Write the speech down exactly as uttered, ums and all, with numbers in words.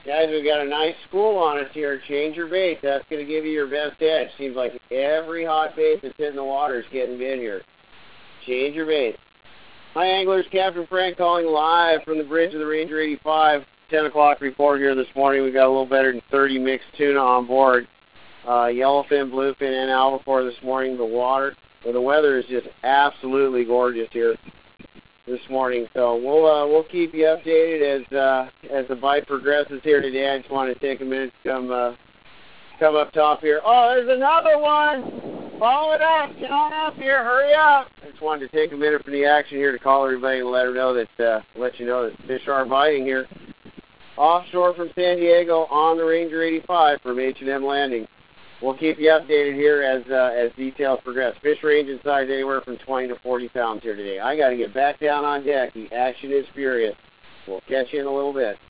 Guys, we've got a nice school on us here. Change your bait. That's going to give you your best edge. Seems like every hot bait that's hitting the water is getting bit here. Change your bait. Hi, anglers. Captain Frank calling live from the bridge of the Ranger eighty-five. ten o'clock report here this morning. We've got a little better than thirty mixed tuna on board. Uh, yellowfin, bluefin, and albacore this morning. The water, well, the weather is just absolutely gorgeous here this morning. So we'll uh, we'll keep you updated as uh, as the bite progresses here today. I just want to take a minute to come uh, come up top here. Oh, there's another one. Follow it up. Get on up here. Hurry up. I just wanted to take a minute from the action here to call everybody and let her know that uh, let you know that fish are biting here offshore from San Diego on the Ranger eighty-five from H and M Landing. We'll keep you updated here as uh, as details progress. Fish range in size anywhere from twenty to forty pounds here today. I got to get back down on deck. The action is furious. We'll catch you in a little bit.